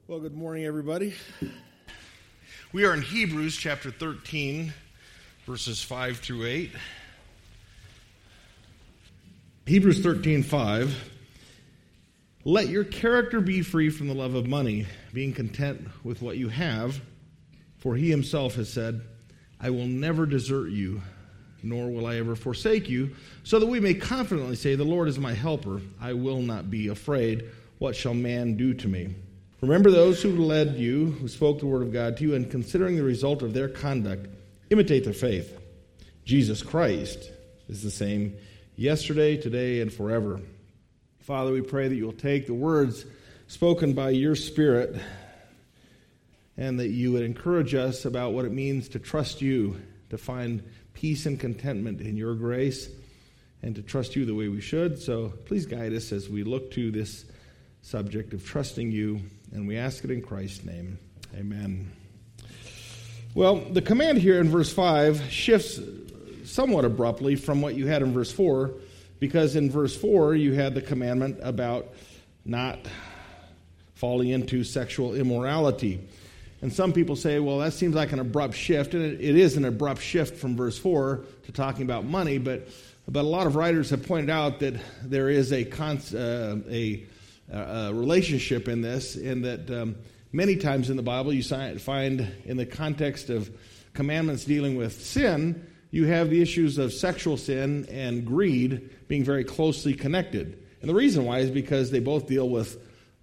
Well, good morning, everybody. We are in Hebrews chapter 13, verses 5 through 8. Hebrews 13:5. Let your character be free from the love of money, being content with what you have, for he himself has said, I will never desert you, nor will I ever forsake you, so that we may confidently say, the Lord is my helper. I will not be afraid. What shall man do to me? Remember those who led you, who spoke the word of God to you, and considering the result of their conduct, imitate their faith. Jesus Christ is the same yesterday, today, and forever. Father, we pray that you will take the words spoken by your Spirit and that you would encourage us about what it means to trust you, to find peace and contentment in your grace, and to trust you the way we should. So please guide us as we look to this subject of trusting you, and we ask it in Christ's name. Amen. Well, the command here in verse 5 shifts somewhat abruptly from what you had in verse 4, because in verse 4 you had the commandment about not falling into sexual immorality. And some people say, well, that seems like an abrupt shift, and it is an abrupt shift from verse 4 to talking about money, but a lot of writers have pointed out that there is a relationship in this, in that many times in the Bible you find in the context of commandments dealing with sin, you have the issues of sexual sin and greed being very closely connected. And the reason why is because they both deal with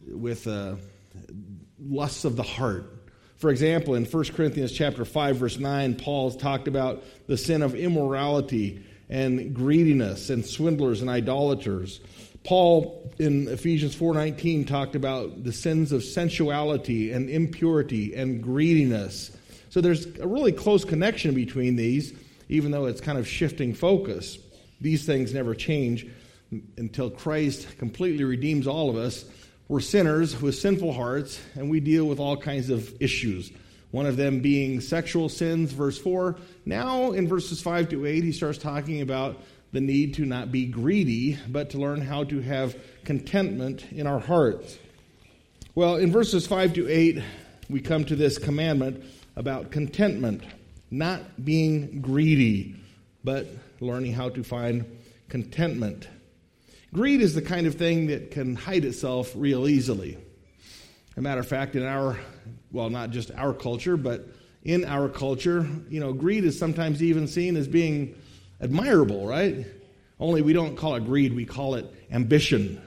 lusts of the heart. For example, in 1 Corinthians chapter 5, verse 9, Paul talked about the sin of immorality and greediness and swindlers and idolaters. Paul, in Ephesians 4:19, talked about the sins of sensuality and impurity and greediness. So there's a really close connection between these, even though it's kind of shifting focus. These things never change until Christ completely redeems all of us. We're sinners with sinful hearts, and we deal with all kinds of issues. One of them being sexual sins, verse 4. Now, in verses 5 to 8, he starts talking about the need to not be greedy, but to learn how to have contentment in our hearts. Well, in verses 5 to 8, we come to this commandment about contentment, not being greedy, but learning how to find contentment. Greed is the kind of thing that can hide itself real easily. As a matter of fact, in not just our culture, but in our culture, greed is sometimes even seen as being admirable, right? Only we don't call it greed, we call it ambition.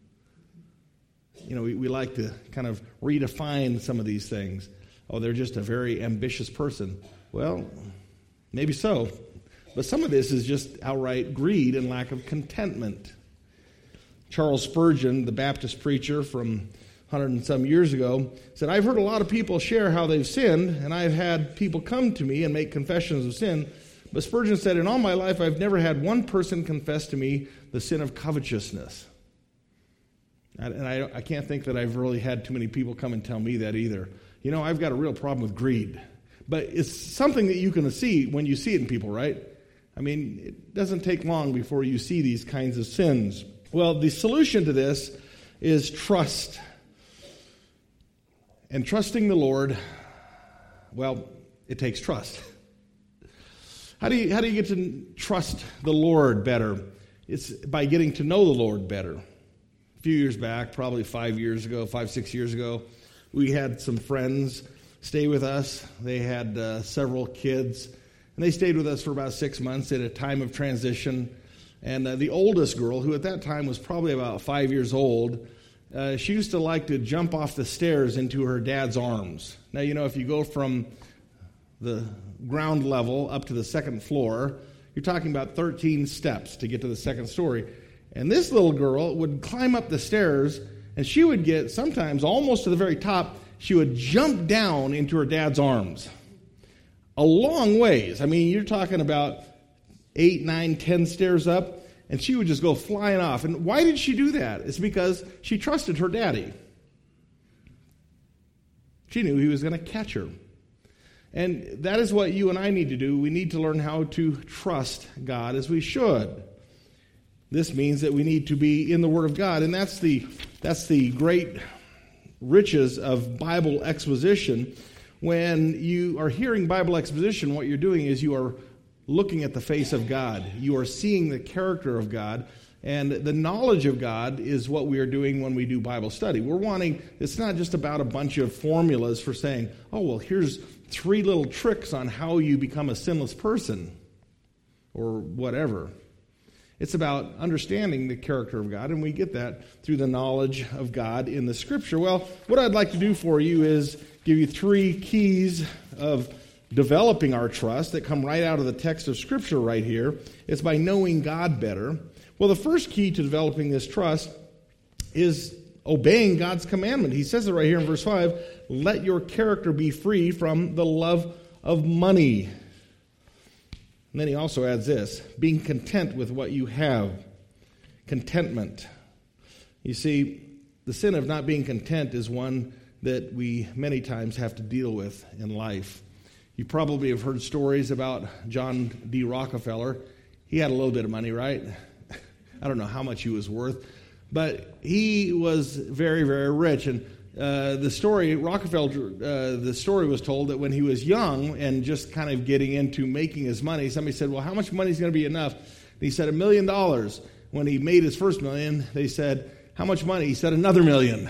We like to kind of redefine some of these things. Oh, they're just a very ambitious person. Well, maybe so. But some of this is just outright greed and lack of contentment. Charles Spurgeon, the Baptist preacher from 100 and some years ago, said, I've heard a lot of people share how they've sinned, and I've had people come to me and make confessions of sin. But Spurgeon said, in all my life, I've never had one person confess to me the sin of covetousness. And I can't think that I've really had too many people come and tell me that either. I've got a real problem with greed. But it's something that you can see when you see it in people, right? I mean, it doesn't take long before you see these kinds of sins. Well, the solution to this is trust. And trusting the Lord, well, it takes trust. How do you get to trust the Lord better? It's by getting to know the Lord better. A few years back, probably 6 years ago, we had some friends stay with us. They had several kids, and they stayed with us for about 6 months at a time of transition. And the oldest girl, who at that time was probably about 5 years old, she used to like to jump off the stairs into her dad's arms. Now, if you go from the ground level up to the second floor, you're talking about 13 steps to get to the second story. And this little girl would climb up the stairs, and she would get sometimes almost to the very top. She would jump down into her dad's arms. A long ways. I mean, you're talking about 8, 9, 10 stairs up, and she would just go flying off. And why did she do that? It's because she trusted her daddy. She knew he was going to catch her. And that is what you and I need to do. We need to learn how to trust God as we should. This means that we need to be in the Word of God, and that's the great riches of Bible exposition. When you are hearing Bible exposition, what you're doing is you are looking at the face of God. You are seeing the character of God. And the knowledge of God is what we are doing when we do Bible study. It's not just about a bunch of formulas for saying, oh, well, here's 3 little tricks on how you become a sinless person or whatever. It's about understanding the character of God, and we get that through the knowledge of God in the Scripture. Well, what I'd like to do for you is give you 3 keys of developing our trust that come right out of the text of Scripture right here. It's by knowing God better. Well, the first key to developing this trust is obeying God's commandment. He says it right here in verse 5, let your character be free from the love of money. And then he also adds this, being content with what you have. Contentment. You see, the sin of not being content is one that we many times have to deal with in life. You probably have heard stories about John D. Rockefeller. He had a little bit of money, right? I don't know how much he was worth, but he was very, very rich. And the story was told that when he was young and just kind of getting into making his money, somebody said, well, how much money is going to be enough? And he said, $1 million. When he made his first $1 million, they said, how much money? He said, another $1 million.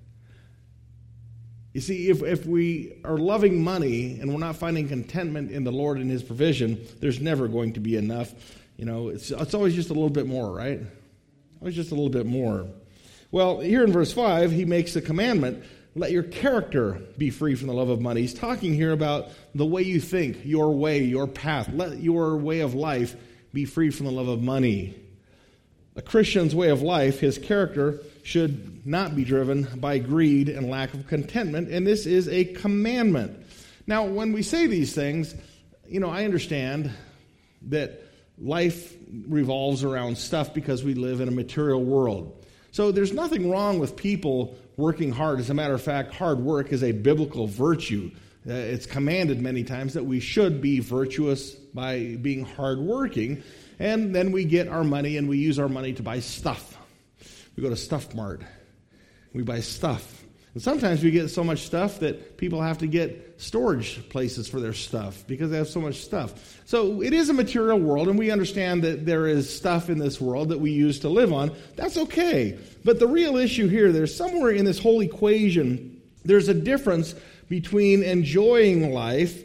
You see, if we are loving money and we're not finding contentment in the Lord and His provision, there's never going to be enough. You know, it's always just a little bit more, right? Always just a little bit more. Well, here in verse 5, he makes the commandment, let your character be free from the love of money. He's talking here about the way you think, your way, your path. Let your way of life be free from the love of money. A Christian's way of life, his character, should not be driven by greed and lack of contentment, and this is a commandment. Now, when we say these things, I understand that life revolves around stuff because we live in a material world. So there's nothing wrong with people working hard. As a matter of fact, hard work is a biblical virtue. It's commanded many times that we should be virtuous by being hardworking, and then we get our money and we use our money to buy stuff. We go to Stuff Mart. We buy stuff. And sometimes we get so much stuff that people have to get storage places for their stuff because they have so much stuff. So it is a material world, and we understand that there is stuff in this world that we use to live on. That's okay. But the real issue here, there's somewhere in this whole equation, there's a difference between enjoying life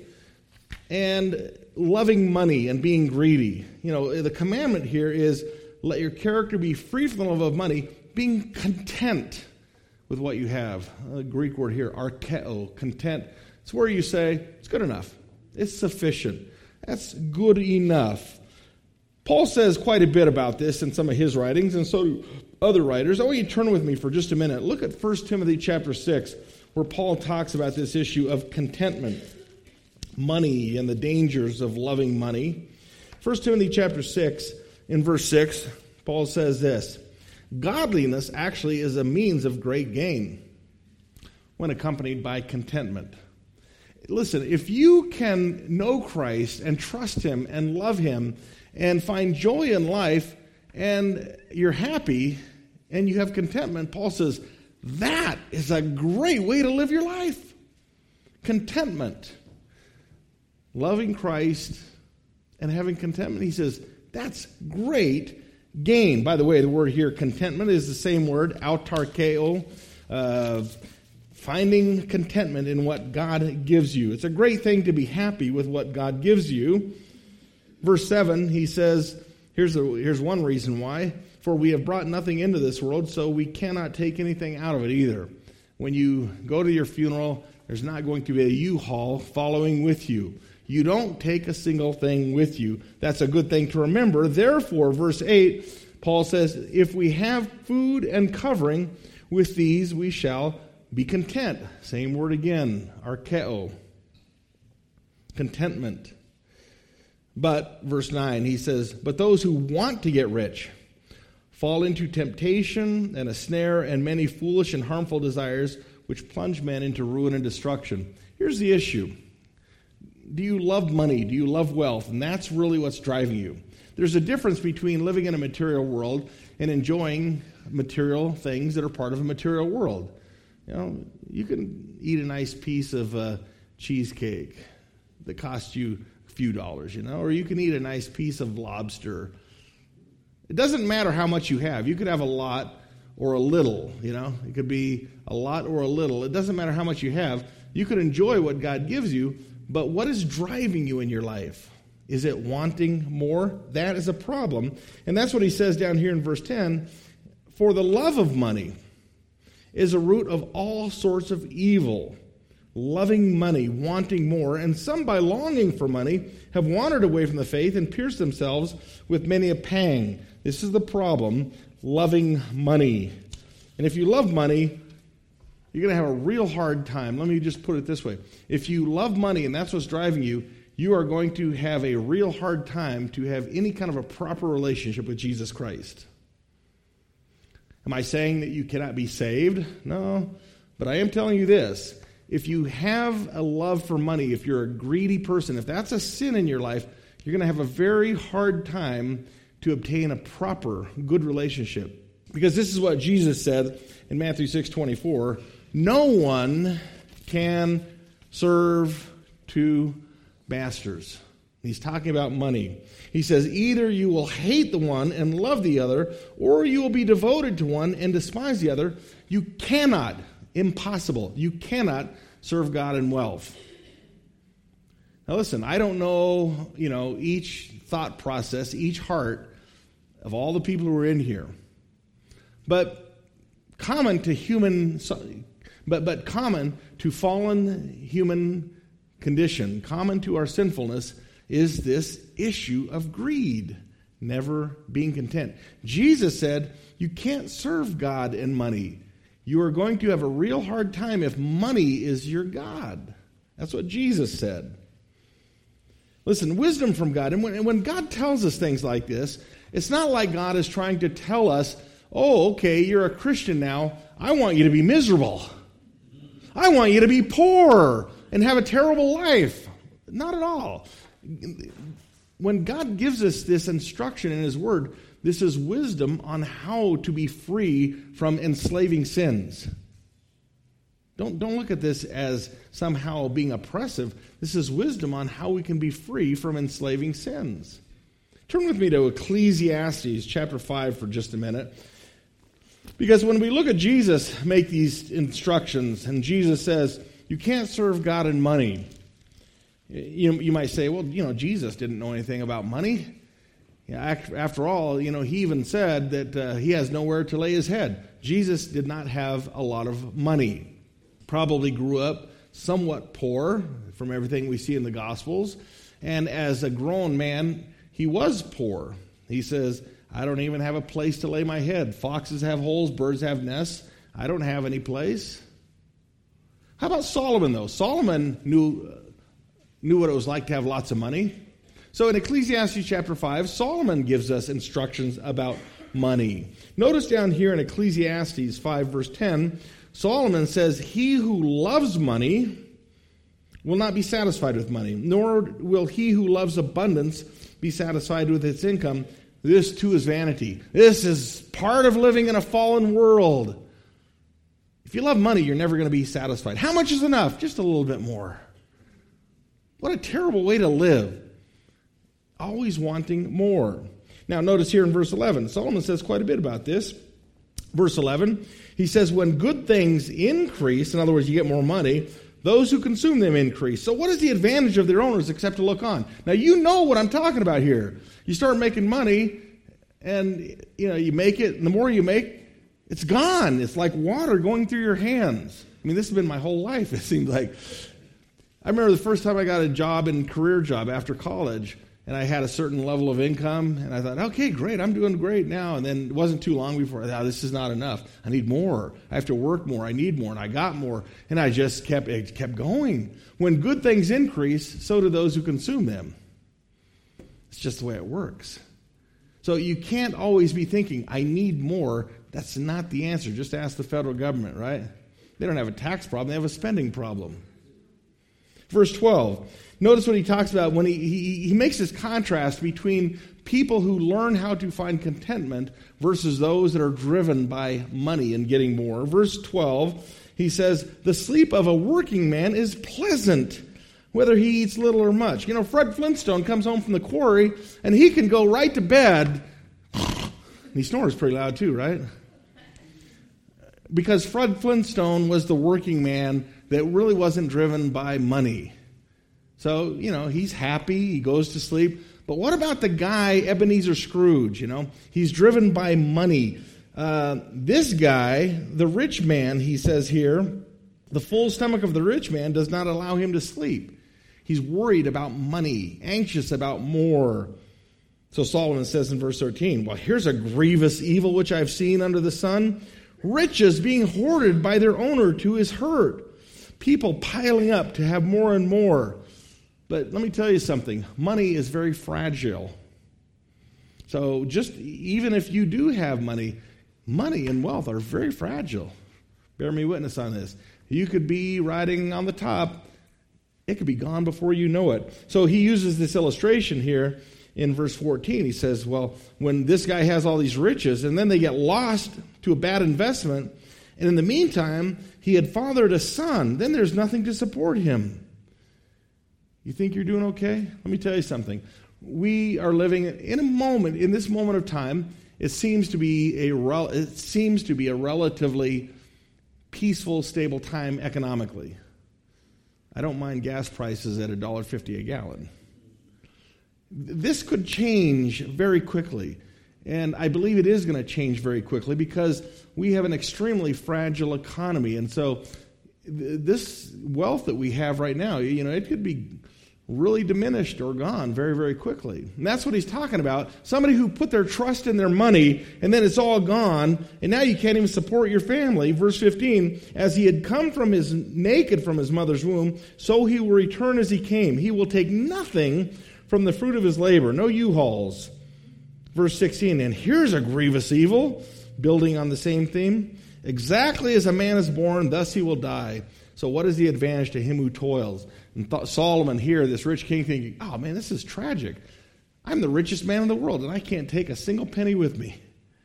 and loving money and being greedy. The commandment here is let your character be free from the love of money, being content with what you have. The Greek word here, archeo, content. It's where you say, it's good enough. It's sufficient. That's good enough. Paul says quite a bit about this in some of his writings, and so do other writers. I want you to turn with me for just a minute. Look at 1 Timothy chapter 6, where Paul talks about this issue of contentment, money, and the dangers of loving money. 1 Timothy chapter 6, in verse 6, Paul says this, godliness actually is a means of great gain when accompanied by contentment. Listen, if you can know Christ and trust Him and love Him and find joy in life and you're happy and you have contentment, Paul says that is a great way to live your life. Contentment. Loving Christ and having contentment. He says that's great gain. By the way, the word here, contentment, is the same word, autarkeo, finding contentment in what God gives you. It's a great thing to be happy with what God gives you. Verse 7, he says, here's one reason why. For we have brought nothing into this world, so we cannot take anything out of it either. When you go to your funeral, there's not going to be a U-Haul following with you. You don't take a single thing with you. That's a good thing to remember. Therefore, verse 8, Paul says, if we have food and covering, with these we shall be content. Same word again, archeo. Contentment. But, verse 9, he says, but those who want to get rich fall into temptation and a snare and many foolish and harmful desires which plunge men into ruin and destruction. Here's the issue. Do you love money? Do you love wealth? And that's really what's driving you. There's a difference between living in a material world and enjoying material things that are part of a material world. You can eat a nice piece of cheesecake that costs you a few dollars, or you can eat a nice piece of lobster. It doesn't matter how much you have. You could have a lot or a little, It could be a lot or a little. It doesn't matter how much you have. You could enjoy what God gives you, but what is driving you in your life? Is it wanting more? That is a problem. And that's what he says down here in verse 10. For the love of money is a root of all sorts of evil. Loving money, wanting more, and some by longing for money have wandered away from the faith and pierced themselves with many a pang. This is the problem, loving money. And if you love money, you're going to have a real hard time. Let me just put it this way. If you love money and that's what's driving you, you are going to have a real hard time to have any kind of a proper relationship with Jesus Christ. Am I saying that you cannot be saved? No. But I am telling you this. If you have a love for money, if you're a greedy person, if that's a sin in your life, you're going to have a very hard time to obtain a proper, good relationship. Because this is what Jesus said in Matthew 6:24. No one can serve two masters. He's talking about money. He says, either you will hate the one and love the other, or you will be devoted to one and despise the other. You cannot, impossible, you cannot serve God and wealth. Now listen, I don't know, each thought process, each heart of all the people who are in here. But common to common to fallen human condition, common to our sinfulness, is this issue of greed, never being content. Jesus said, you can't serve God and money. You are going to have a real hard time if money is your God. That's what Jesus said. Listen, wisdom from God. And when God tells us things like this, it's not like God is trying to tell us, oh, okay, you're a Christian now. I want you to be miserable. I want you to be poor and have a terrible life. Not at all. When God gives us this instruction in His Word, this is wisdom on how to be free from enslaving sins. Don't look at this as somehow being oppressive. This is wisdom on how we can be free from enslaving sins. Turn with me to Ecclesiastes chapter 5 for just a minute. Because when we look at Jesus make these instructions, and Jesus says, you can't serve God and money. You might say, well, Jesus didn't know anything about money. After all, he even said that he has nowhere to lay his head. Jesus did not have a lot of money. Probably grew up somewhat poor from everything we see in the Gospels. And as a grown man, he was poor. He says, I don't even have a place to lay my head. Foxes have holes, birds have nests. I don't have any place. How about Solomon, though? Solomon knew what it was like to have lots of money. So in Ecclesiastes chapter 5, Solomon gives us instructions about money. Notice down here in Ecclesiastes 5 verse 10, Solomon says, he who loves money will not be satisfied with money, nor will he who loves abundance be satisfied with its income. This too is vanity. This is part of living in a fallen world. If you love money, you're never going to be satisfied. How much is enough? Just a little bit more. What a terrible way to live. Always wanting more. Now notice here in verse 11, Solomon says quite a bit about this. Verse 11, he says, when good things increase, in other words, you get more money, those who consume them increase. So what is the advantage of their owners except to look on? Now you know what I'm talking about here. You start making money, and you make it, and the more you make, it's gone. It's like water going through your hands. I mean, this has been my whole life, it seems like. I remember the first time I got a career job after college, and I had a certain level of income, and I thought, okay, great, I'm doing great now. And then it wasn't too long before I thought, this is not enough. I need more. I have to work more. I need more, and I got more. And I just kept going. When good things increase, so do those who consume them. It's just the way it works. So you can't always be thinking, I need more. That's not the answer. Just ask the federal government, right? They don't have a tax problem. They have a spending problem. Verse 12. Notice what he talks about when he makes this contrast between people who learn how to find contentment versus those that are driven by money and getting more. Verse 12, He says, the sleep of a working man is pleasant, whether he eats little or much. You know, Fred Flintstone comes home from the quarry, and he can go right to bed. He snores pretty loud too, right? Because Fred Flintstone was the working man that really wasn't driven by money. So, you know, he's happy, he goes to sleep. But what about the guy, Ebenezer Scrooge, you know? He's driven by money. This guy, the rich man, he says here, the full stomach of the rich man does not allow him to sleep. He's worried about money, anxious about more. So Solomon says in verse 13, well, here's a grievous evil which I've seen under the sun. Riches being hoarded by their owner to his hurt. People piling up to have more and more. But let me tell you something. Money is very fragile. So just even if you do have money, money and wealth are very fragile. Bear me witness on this. You could be riding on the top. It could be gone before you know it. So he uses this illustration here in verse 14. He says, well, when this guy has all these riches and then they get lost to a bad investment, and in the meantime, he had fathered a son, then there's nothing to support him. You think you're doing okay? Let me tell you something. We are living in a moment, in this moment of time, it seems to be a relatively peaceful, stable time economically. I don't mind gas prices at $1.50 a gallon. This could change very quickly, and I believe it is going to change very quickly because we have an extremely fragile economy, and so this wealth that we have right now, you know, it could be really diminished or gone very, very quickly. And that's what he's talking about. Somebody who put their trust in their money, and then it's all gone, and now you can't even support your family. Verse 15, as he had come naked from his mother's womb, so he will return as he came. He will take nothing from the fruit of his labor, no U-Hauls. Verse 16, and here's a grievous evil, building on the same theme. Exactly as a man is born, thus he will die. So what is the advantage to him who toils? And Solomon here, this rich king, thinking, oh man, this is tragic. I'm the richest man in the world, and I can't take a single penny with me.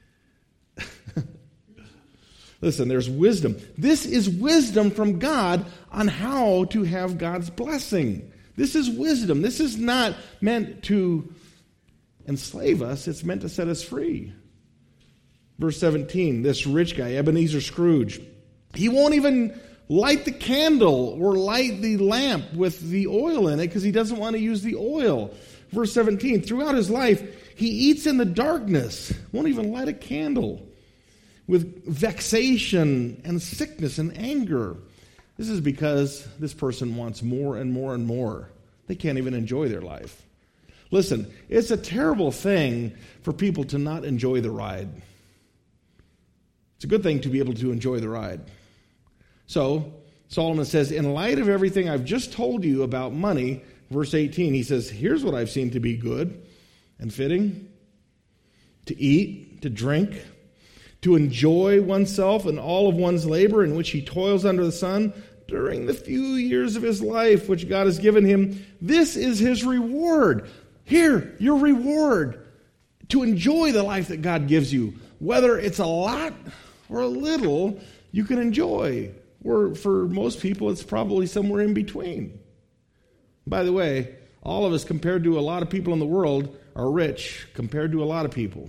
Listen, there's wisdom. This is wisdom from God on how to have God's blessing. This is wisdom. This is not meant to enslave us. It's meant to set us free. Verse 17, this rich guy, Ebenezer Scrooge, he won't even light the candle or light the lamp with the oil in it because he doesn't want to use the oil. Verse 17, throughout his life, he eats in the darkness, won't even light a candle, with vexation and sickness and anger. This is because this person wants more and more and more. They can't even enjoy their life. Listen, it's a terrible thing for people to not enjoy the ride. It's a good thing to be able to enjoy the ride. So, Solomon says, in light of everything I've just told you about money, verse 18, he says, here's what I've seen to be good and fitting: to eat, to drink, to enjoy oneself and all of one's labor in which he toils under the sun during the few years of his life which God has given him. This is his reward. Here, your reward, to enjoy the life that God gives you. Whether it's a lot or a little, you can enjoy. Or for most people, it's probably somewhere in between. By the way, all of us, compared to a lot of people in the world, are rich compared to a lot of people.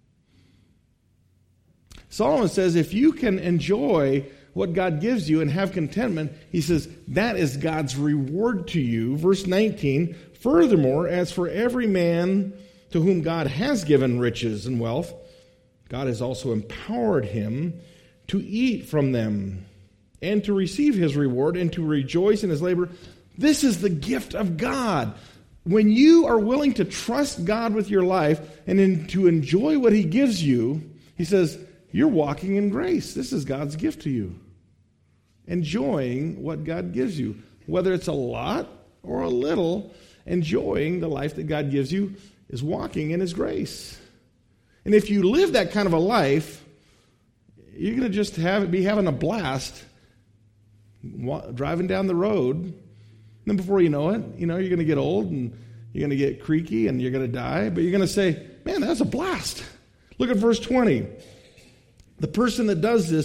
Solomon says if you can enjoy what God gives you and have contentment, he says that is God's reward to you. Verse 19, furthermore, as for every man to whom God has given riches and wealth, God has also empowered him to eat from them and to receive his reward and to rejoice in his labor. This is the gift of God. When you are willing to trust God with your life and to enjoy what he gives you, he says, you're walking in grace. This is God's gift to you. Enjoying what God gives you. Whether it's a lot or a little, enjoying the life that God gives you is walking in his grace. And if you live that kind of a life, you're going to just be having a blast driving down the road. And then before you know it, you're going to get old and you're going to get creaky and you're going to die. But you're going to say, man, that's a blast. Look at verse 20. The person that does this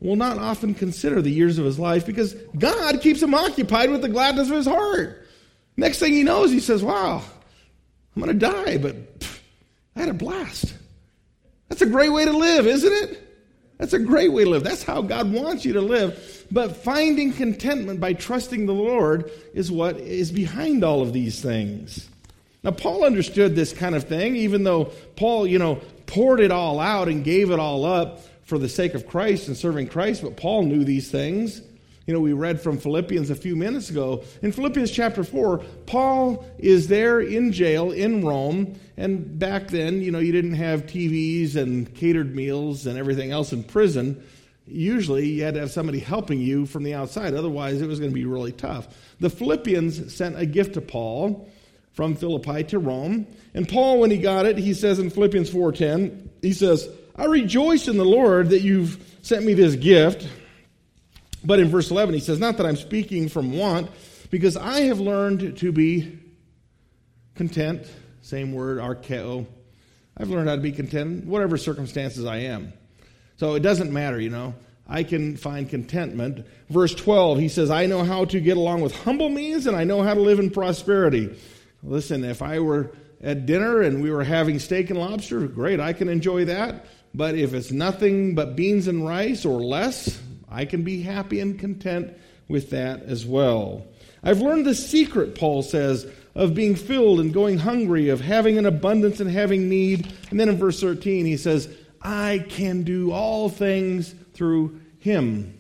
will not often consider the years of his life because God keeps him occupied with the gladness of his heart. Next thing he knows, he says, wow, I'm going to die, but I had a blast. That's a great way to live, isn't it? That's a great way to live. That's how God wants you to live. But finding contentment by trusting the Lord is what is behind all of these things. Now, Paul understood this kind of thing, even though Paul, poured it all out and gave it all up for the sake of Christ and serving Christ. But Paul knew these things. We read from Philippians a few minutes ago. In Philippians chapter 4, Paul is there in jail in Rome. And back then, you didn't have TVs and catered meals and everything else in prison. Usually, you had to have somebody helping you from the outside. Otherwise, it was going to be really tough. The Philippians sent a gift to Paul from Philippi to Rome. And Paul, when he got it, he says in Philippians 4:10, he says, I rejoice in the Lord that you've sent me this gift. But in verse 11, he says, not that I'm speaking from want, because I have learned to be content. Same word, archeo. I've learned how to be content in whatever circumstances I am. So it doesn't matter, I can find contentment. Verse 12, he says, I know how to get along with humble means, and I know how to live in prosperity. Listen, if I were at dinner and we were having steak and lobster, great, I can enjoy that. But if it's nothing but beans and rice or less, I can be happy and content with that as well. I've learned the secret, Paul says, of being filled and going hungry, of having an abundance and having need. And then in verse 13, he says, I can do all things through him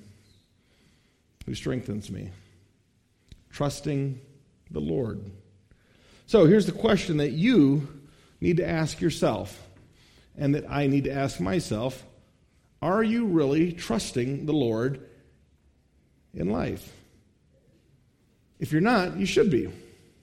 who strengthens me. Trusting the Lord. So here's the question that you need to ask yourself, and that I need to ask myself. Are you really trusting the Lord in life? If you're not, you should be.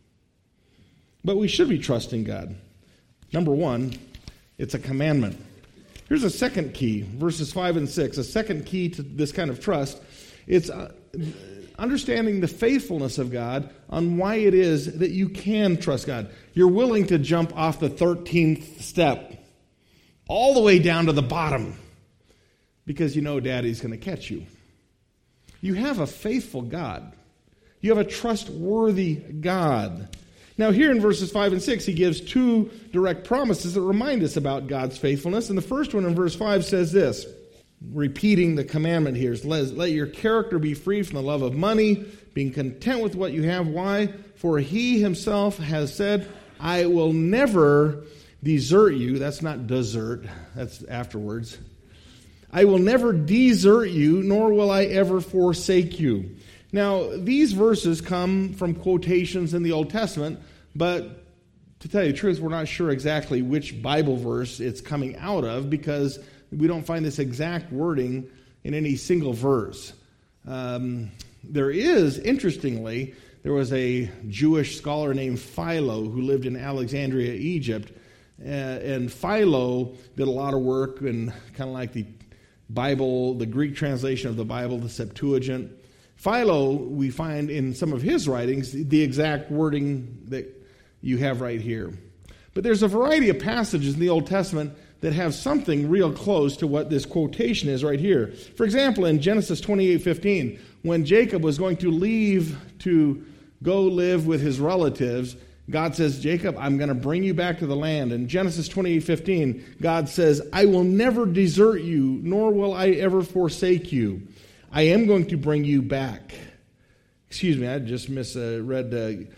But we should be trusting God. Number one, it's a commandment. Here's a second key, verses 5 and 6. A second key to this kind of trust. It's understanding the faithfulness of God on why it is that you can trust God. You're willing to jump off the 13th step all the way down to the bottom because Daddy's going to catch you. You have a faithful God. You have a trustworthy God. Now here in verses 5 and 6, he gives two direct promises that remind us about God's faithfulness. And the first one in verse 5 says this, repeating the commandment here, is let your character be free from the love of money, being content with what you have. Why? For he himself has said, I will never desert you. That's not desert. That's afterwards. I will never desert you, nor will I ever forsake you. Now, these verses come from quotations in the Old Testament, but to tell you the truth, we're not sure exactly which Bible verse it's coming out of because we don't find this exact wording in any single verse. There is, interestingly, there was a Jewish scholar named Philo who lived in Alexandria, Egypt, and Philo did a lot of work in kind of like the Bible, the Greek translation of the Bible, the Septuagint. Philo, we find in some of his writings the exact wording that you have right here. But there's a variety of passages in the Old Testament that have something real close to what this quotation is right here. For example, in Genesis 28:15, when Jacob was going to leave to go live with his relatives, God says, Jacob, I'm going to bring you back to the land. In Genesis 28:15, God says, I will never desert you, nor will I ever forsake you. I am going to bring you back. Excuse me, I just misread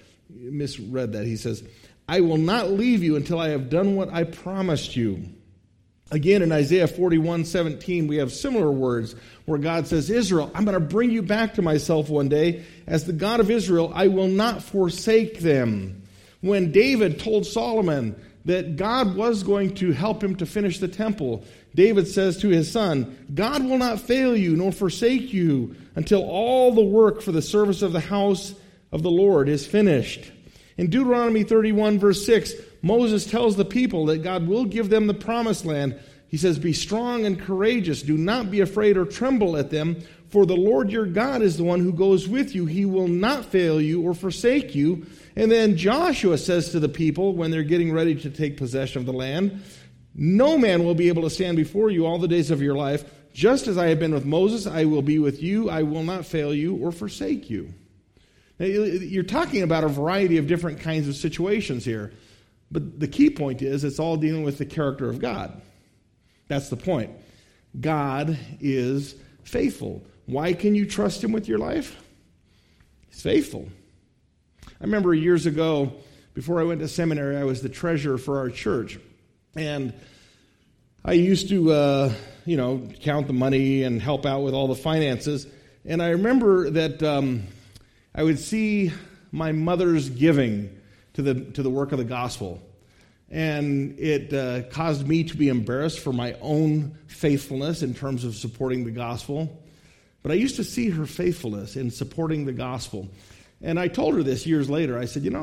that. He says, I will not leave you until I have done what I promised you. Again, in Isaiah 41:17, we have similar words where God says, Israel, I'm going to bring you back to myself one day. As the God of Israel, I will not forsake them. When David told Solomon that God was going to help him to finish the temple, David says to his son, God will not fail you nor forsake you until all the work for the service of the house of the Lord is finished. In Deuteronomy 31, verse 6, Moses tells the people that God will give them the promised land. He says, be strong and courageous. Do not be afraid or tremble at them, for the Lord your God is the one who goes with you. He will not fail you or forsake you. And then Joshua says to the people when they're getting ready to take possession of the land, no man will be able to stand before you all the days of your life. just as I have been with Moses, I will be with you. I will not fail you or forsake you. Now, you're talking about a variety of different kinds of situations here. But the key point is it's all dealing with the character of God. That's the point. God is faithful. Why can you trust him with your life? He's faithful. I remember years ago, before I went to seminary, I was the treasurer for our church. And I used to, count the money and help out with all the finances. And I remember that I would see my mother's giving to the work of the gospel. And it caused me to be embarrassed for my own faithfulness in terms of supporting the gospel. But I used to see her faithfulness in supporting the gospel. And I told her this years later. I said,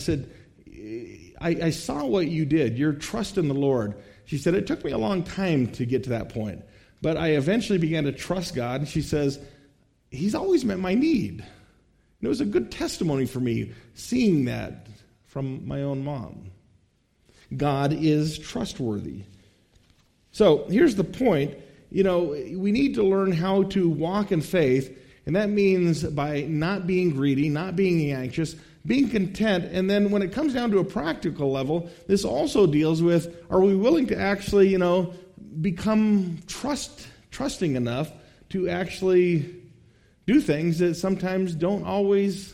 I saw what you did, your trust in the Lord. She said, it took me a long time to get to that point. But I eventually began to trust God. And she says, he's always met my need. And it was a good testimony for me seeing that from my own mom. God is trustworthy. So here's the point. We need to learn how to walk in faith, and that means by not being greedy, not being anxious, being content, and then when it comes down to a practical level, this also deals with, are we willing to actually, become trusting enough to actually do things that sometimes don't always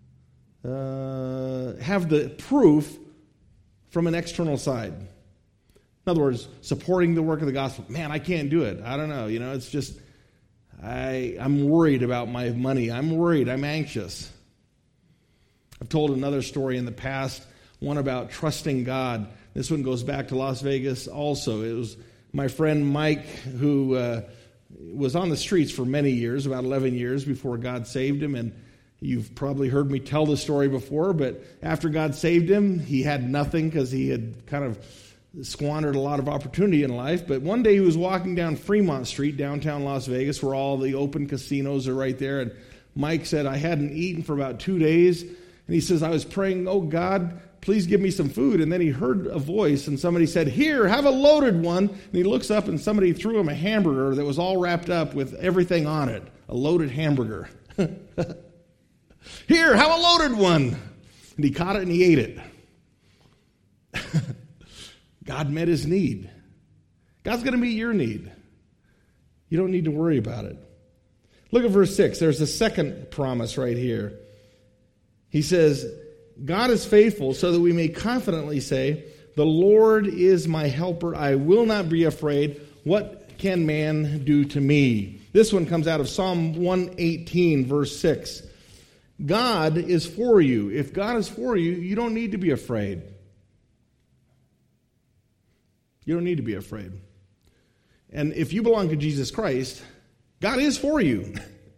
have the proof from an external side. In other words, supporting the work of the gospel. Man, I can't do it. I don't know. It's just, I'm worried about my money. I'm worried. I'm anxious. I've told another story in the past, one about trusting God. This one goes back to Las Vegas also. It was my friend Mike who was on the streets for many years, about 11 years before God saved him. And you've probably heard me tell the story before, but after God saved him, he had nothing because he had kind of squandered a lot of opportunity in life. But one day he was walking down Fremont Street, downtown Las Vegas, where all the open casinos are right there. And Mike said, I hadn't eaten for about 2 days. And he says, I was praying, oh God, please give me some food. And then he heard a voice and somebody said, here, have a loaded one. And he looks up and somebody threw him a hamburger that was all wrapped up with everything on it, a loaded hamburger. Here, have a loaded one. And he caught it and he ate it. God met his need. God's going to meet your need. You don't need to worry about it. Look at verse 6. There's a second promise right here. He says, God is faithful so that we may confidently say, the Lord is my helper. I will not be afraid. What can man do to me? This one comes out of Psalm 118, verse 6. God is for you. If God is for you, you don't need to be afraid. You don't need to be afraid. And if you belong to Jesus Christ, God is for you.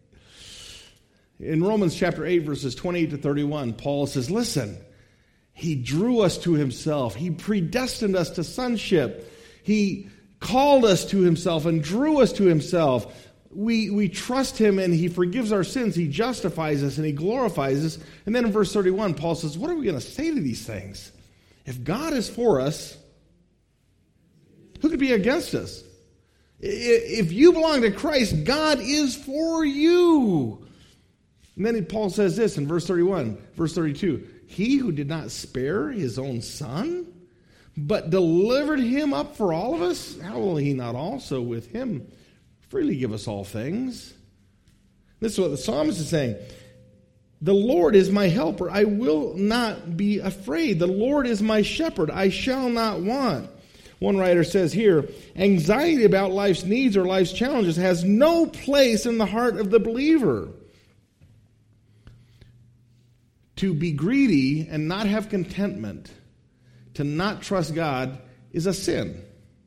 In Romans chapter 8, verses 28 to 31, Paul says, listen, he drew us to himself. He predestined us to sonship. He called us to himself and drew us to himself. We trust him and he forgives our sins. He justifies us and he glorifies us. And then in verse 31, Paul says, what are we going to say to these things? If God is for us, who could be against us? If you belong to Christ, God is for you. And then Paul says this in verse 31, verse 32. He who did not spare his own son, but delivered him up for all of us, how will he not also with him freely give us all things? This is what the psalmist is saying. The Lord is my helper. I will not be afraid. The Lord is my shepherd. I shall not want. One writer says here, anxiety about life's needs or life's challenges has no place in the heart of the believer. To be greedy and not have contentment, to not trust God, is a sin.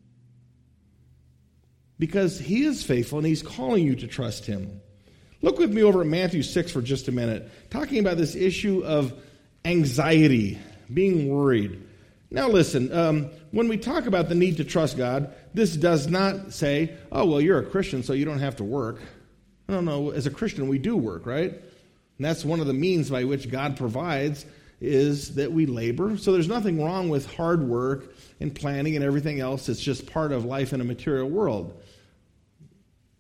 Because he is faithful and he's calling you to trust him. Look with me over at Matthew 6 for just a minute, talking about this issue of anxiety, being worried. Now listen, when we talk about the need to trust God, this does not say, oh, well, you're a Christian, so you don't have to work. No, as a Christian, we do work, right? And that's one of the means by which God provides is that we labor. So there's nothing wrong with hard work and planning and everything else. It's just part of life in a material world.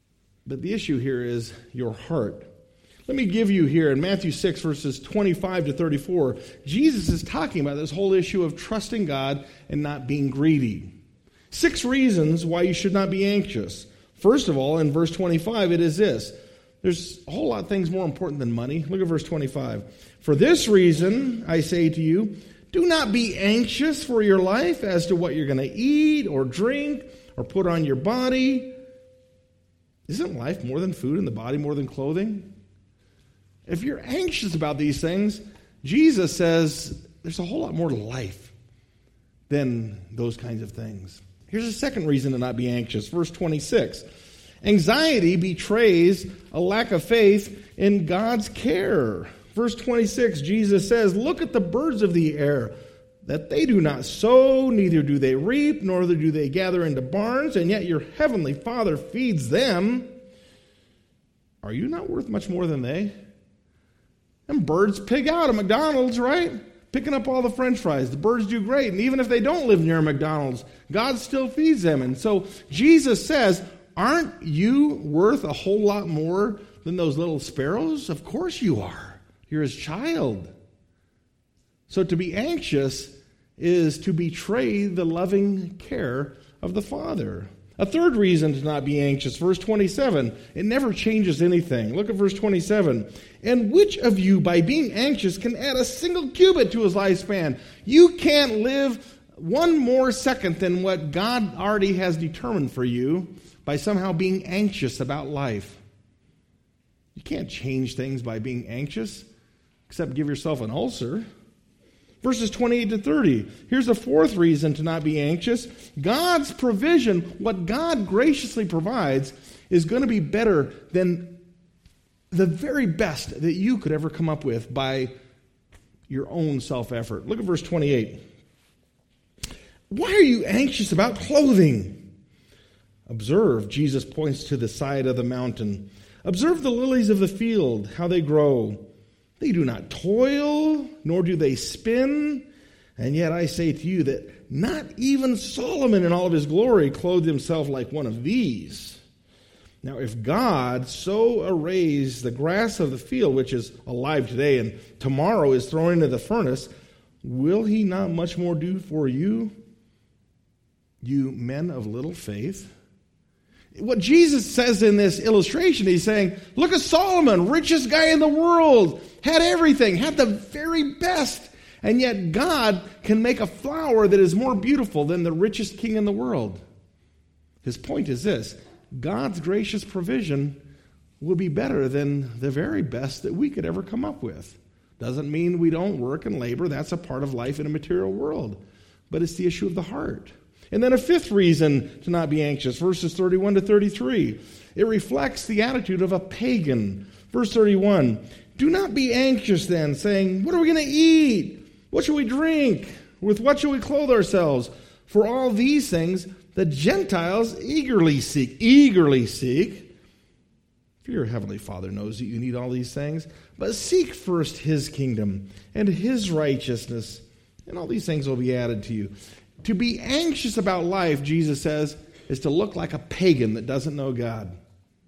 But the issue here is your heart. Let me give you here in Matthew 6, verses 25 to 34, Jesus is talking about this whole issue of trusting God and not being greedy. 6 reasons why you should not be anxious. First of all, in verse 25, it is this. There's a whole lot of things more important than money. Look at verse 25. For this reason, I say to you, do not be anxious for your life as to what you're going to eat or drink or put on your body. Isn't life more than food and the body more than clothing? If you're anxious about these things, Jesus says there's a whole lot more to life than those kinds of things. Here's a second reason to not be anxious. Verse 26. Anxiety betrays a lack of faith in God's care. Verse 26, Jesus says, look at the birds of the air, that they do not sow, neither do they reap, nor do they gather into barns, and yet your heavenly Father feeds them. Are you not worth much more than they? And birds pig out at McDonald's, right? Picking up all the French fries. The birds do great. And even if they don't live near McDonald's, God still feeds them. And so Jesus says, aren't you worth a whole lot more than those little sparrows? Of course you are. You're his child. So to be anxious is to betray the loving care of the Father. A third reason to not be anxious, verse 27, it never changes anything. Look at verse 27. And which of you, by being anxious, can add a single cubit to his lifespan? You can't live one more second than what God already has determined for you by somehow being anxious about life. You can't change things by being anxious, except give yourself an ulcer. Verses 28 to 30. Here's the fourth reason to not be anxious. God's provision, what God graciously provides, is going to be better than the very best that you could ever come up with by your own self-effort. Look at verse 28. Why are you anxious about clothing? Observe, Jesus points to the side of the mountain. Observe the lilies of the field, how they grow. They do not toil, nor do they spin. And yet I say to you that not even Solomon in all of his glory clothed himself like one of these. Now if God so arrays the grass of the field, which is alive today and tomorrow is thrown into the furnace, will he not much more do for you, you men of little faith? What Jesus says in this illustration, he's saying, look at Solomon, richest guy in the world, had everything, had the very best. And yet God can make a flower that is more beautiful than the richest king in the world. His point is this: God's gracious provision will be better than the very best that we could ever come up with. Doesn't mean we don't work and labor. That's a part of life in a material world. But it's the issue of the heart. And then a fifth reason to not be anxious, verses 31 to 33. It reflects the attitude of a pagan. Verse 31, do not be anxious then, saying, what are we going to eat? What shall we drink? With what shall we clothe ourselves? For all these things the Gentiles eagerly seek. Eagerly seek. For your heavenly Father knows that you need all these things. But seek first his kingdom and his righteousness, and all these things will be added to you. To be anxious about life, Jesus says, is to look like a pagan that doesn't know God.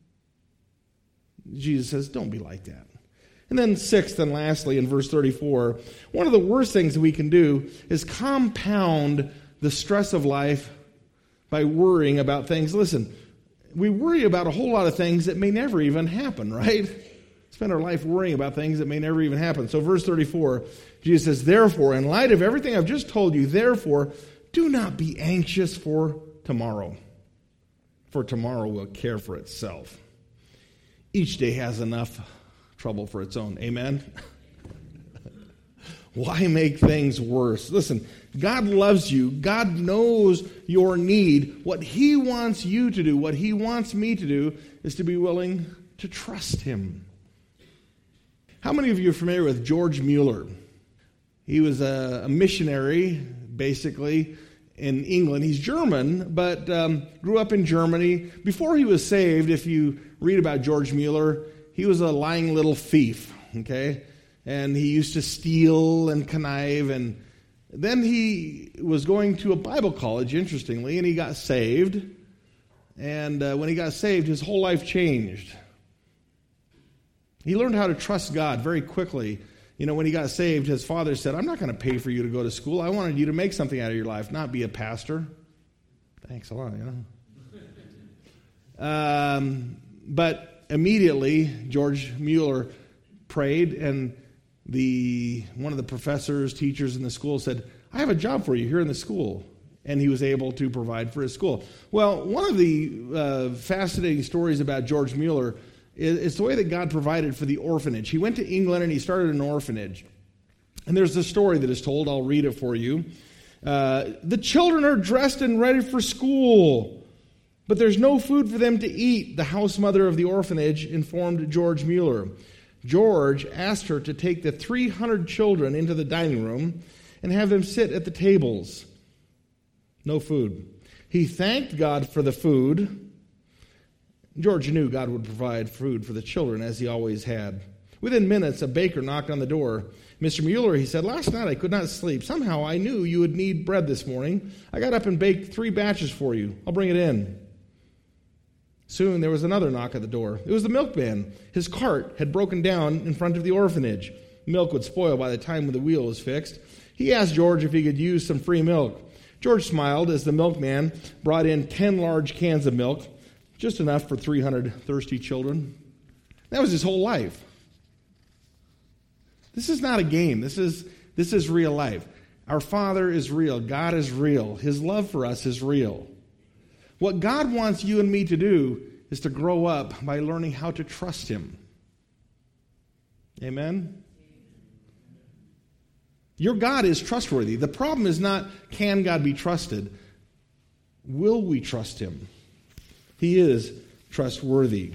Jesus says, don't be like that. And then sixth and lastly, in verse 34, one of the worst things that we can do is compound the stress of life by worrying about things. Listen, we worry about a whole lot of things that may never even happen, right? Spend our life worrying about things that may never even happen. So verse 34, Jesus says, therefore, in light of everything I've just told you, therefore, do not be anxious for tomorrow tomorrow will care for itself. Each day has enough trouble for its own. Amen? Why make things worse? Listen, God loves you. God knows your need. What he wants you to do, what he wants me to do, is to be willing to trust him. How many of you are familiar with George Mueller? He was a missionary, basically, in England. He's German, but grew up in Germany. Before he was saved, if you read about George Mueller, he was a lying little thief, okay? And he used to steal and connive, and then he was going to a Bible college, interestingly, and he got saved. And when he got saved, his whole life changed. He learned how to trust God very quickly. When he got saved, his father said, I'm not going to pay for you to go to school. I wanted you to make something out of your life, not be a pastor. Thanks a lot, But immediately, George Mueller prayed, and one of the professors, teachers in the school said, I have a job for you here in the school. And he was able to provide for his school. Well, one of the fascinating stories about George Mueller is the way that God provided for the orphanage. He went to England and he started an orphanage. And there's a story that is told. I'll read it for you. The children are dressed and ready for school, but there's no food for them to eat, the house mother of the orphanage informed George Mueller. George asked her to take the 300 children into the dining room and have them sit at the tables. No food. He thanked God for the food. George knew God would provide food for the children, as he always had. Within minutes, a baker knocked on the door. Mr. Mueller, he said, last night I could not sleep. Somehow I knew you would need bread this morning. I got up and baked 3 batches for you. I'll bring it in. Soon there was another knock at the door. It was the milkman. His cart had broken down in front of the orphanage. Milk would spoil by the time the wheel was fixed. He asked George if he could use some free milk. George smiled as the milkman brought in 10 large cans of milk, just enough for 300 thirsty children. That was his whole life. This is not a game. This is real life. Our Father is real. God is real. His love for us is real. What God wants you and me to do is to grow up by learning how to trust Him. Amen? Your God is trustworthy. The problem is not, can God be trusted? Will we trust Him? He is trustworthy.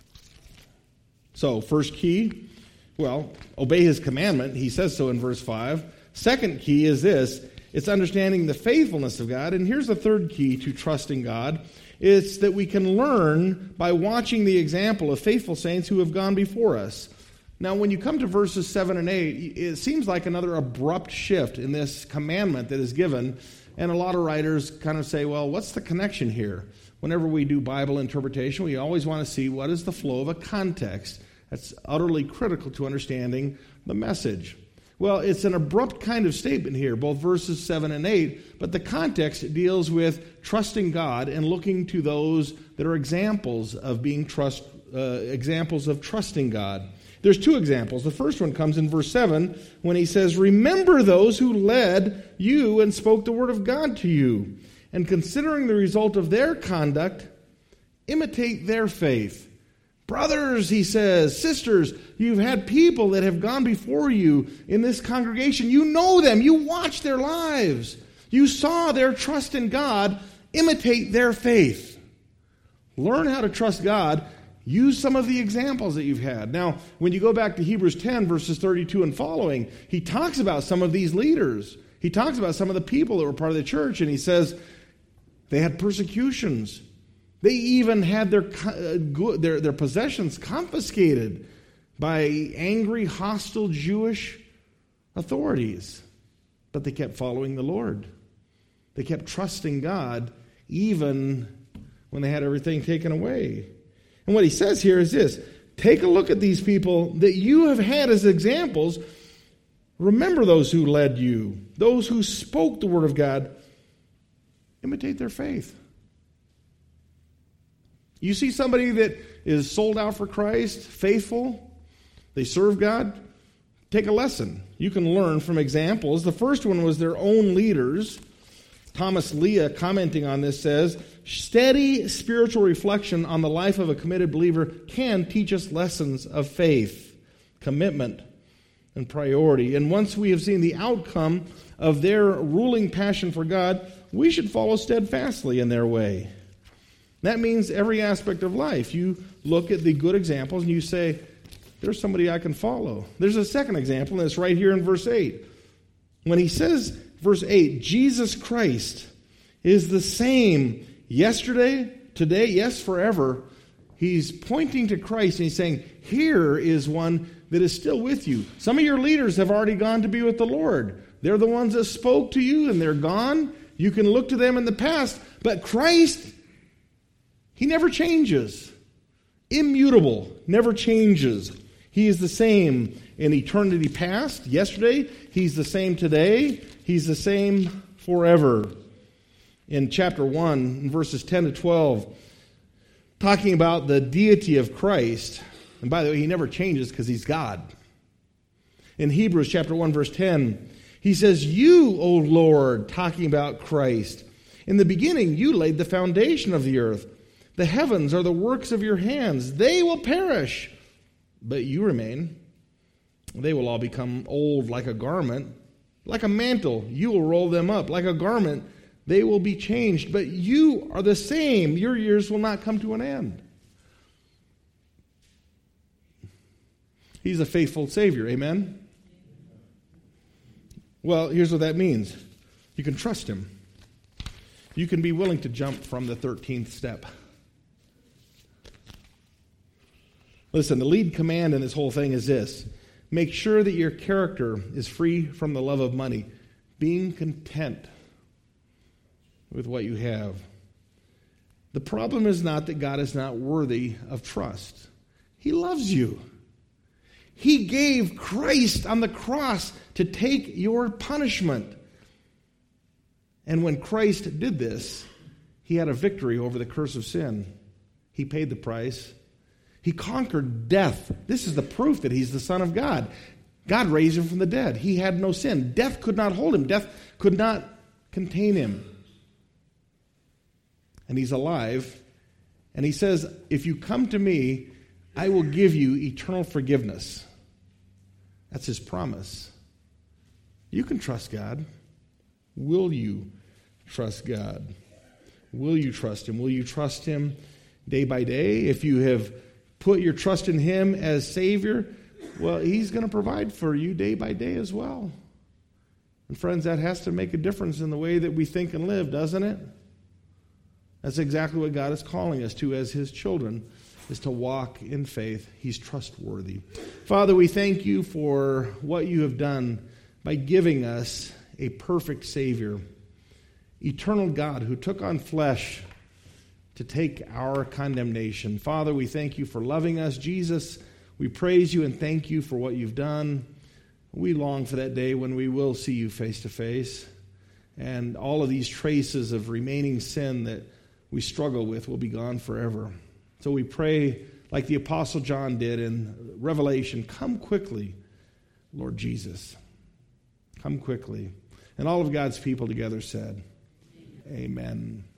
So, first key, obey His commandment. He says so in verse 5. Second key is this. It's understanding the faithfulness of God. And here's the third key to trusting God. It's that we can learn by watching the example of faithful saints who have gone before us. Now, when you come to verses 7 and 8, it seems like another abrupt shift in this commandment that is given. And a lot of writers kind of say, well, what's the connection here? Whenever we do Bible interpretation, we always want to see what is the flow of a context. That's utterly critical to understanding the message. Well, it's an abrupt kind of statement here, both verses 7 and 8, but the context deals with trusting God and looking to those that are examples of examples of trusting God. There's 2 examples. The first one comes in verse 7 when he says, remember those who led you and spoke the word of God to you, and considering the result of their conduct, imitate their faith. Brothers, he says, sisters, you've had people that have gone before you in this congregation. You know them. You watched their lives. You saw their trust in God. Imitate their faith. Learn how to trust God. Use some of the examples that you've had. Now, when you go back to Hebrews 10, verses 32 and following, he talks about some of these leaders. He talks about some of the people that were part of the church, and he says they had persecutions. They even had their possessions confiscated by angry, hostile Jewish authorities. But they kept following the Lord. They kept trusting God even when they had everything taken away. And what he says here is this. Take a look at these people that you have had as examples. Remember those who led you, those who spoke the word of God. Imitate their faith. You see somebody that is sold out for Christ, faithful, they serve God, take a lesson. You can learn from examples. The first one was their own leaders. Thomas Leah, commenting on this, says, steady spiritual reflection on the life of a committed believer can teach us lessons of faith, commitment, and priority. And once we have seen the outcome of their ruling passion for God, we should follow steadfastly in their way. That means every aspect of life. You look at the good examples and you say, there's somebody I can follow. There's a second example, and it's right here in verse 8. When he says, verse 8, Jesus Christ is the same yesterday, today, yes, forever. He's pointing to Christ and he's saying, here is one that is still with you. Some of your leaders have already gone to be with the Lord. They're the ones that spoke to you and they're gone. You can look to them in the past, but Christ, He never changes. Immutable, never changes. He is the same in eternity past, yesterday. He's the same today. He's the same forever. In chapter 1, in verses 10 to 12, talking about the deity of Christ. And by the way, he never changes because he's God. In Hebrews chapter 1, verse 10, he says, "You, O Lord," talking about Christ, "in the beginning you laid the foundation of the earth. The heavens are the works of your hands. They will perish, but you remain. They will all become old like a garment. Like a mantle, you will roll them up. Like a garment, they will be changed. But you are the same. Your years will not come to an end." He's a faithful Savior. Amen? Well, here's what that means. You can trust him. You can be willing to jump from the 13th step. Listen, the lead command in this whole thing is this. Make sure that your character is free from the love of money, being content with what you have. The problem is not that God is not worthy of trust. He loves you. He gave Christ on the cross to take your punishment. And when Christ did this, he had a victory over the curse of sin. He paid the price. He conquered death. This is the proof that he's the Son of God. God raised him from the dead. He had no sin. Death could not hold him. Death could not contain him. And he's alive. And he says, if you come to me, I will give you eternal forgiveness. That's his promise. You can trust God. Will you trust God? Will you trust him? Will you trust him day by day? If you have put your trust in him as Savior, well, he's going to provide for you day by day as well. And friends, that has to make a difference in the way that we think and live, doesn't it? That's exactly what God is calling us to as his children, is to walk in faith. He's trustworthy. Father, we thank you for what you have done by giving us a perfect Savior, eternal God who took on flesh to take our condemnation. Father, we thank you for loving us. Jesus, we praise you and thank you for what you've done. We long for that day when we will see you face to face, and all of these traces of remaining sin that we struggle with will be gone forever. So we pray, like the Apostle John did in Revelation, come quickly, Lord Jesus. Come quickly. And all of God's people together said, Amen.